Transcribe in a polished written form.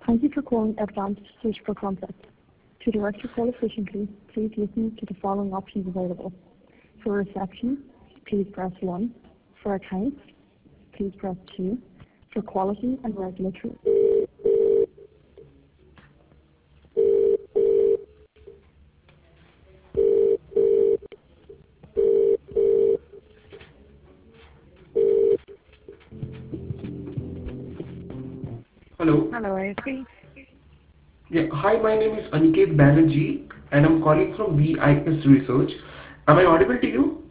Thank you for calling Advanced Search for Contact. To direct your call efficiently, please listen to the following options available. For reception, please press 1. For accounts, please press 2. For quality and regulatory. Hello. Hello, ISP. Yeah. Hi, my name is Aniket Banerjee, and I'm calling from VIS Research. Am I audible to you?